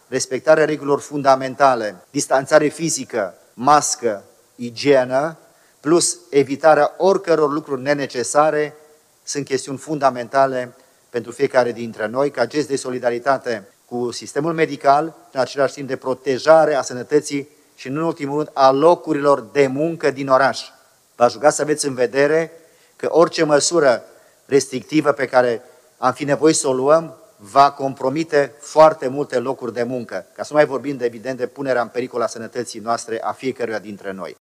respectarea regulilor fundamentale, distanțare fizică, mască, igienă, plus evitarea oricăror lucruri nenecesare, sunt chestiuni fundamentale pentru fiecare dintre noi, ca gest de solidaritate cu sistemul medical, în același timp de protejare a sănătății și, în ultimul rând, a locurilor de muncă din oraș. V-aș ruga să aveți în vedere că orice măsură restrictivă pe care am fi nevoie să o luăm va compromite foarte multe locuri de muncă, ca să nu mai vorbim, evident, de punerea în pericol a sănătății noastre a fiecăruia dintre noi.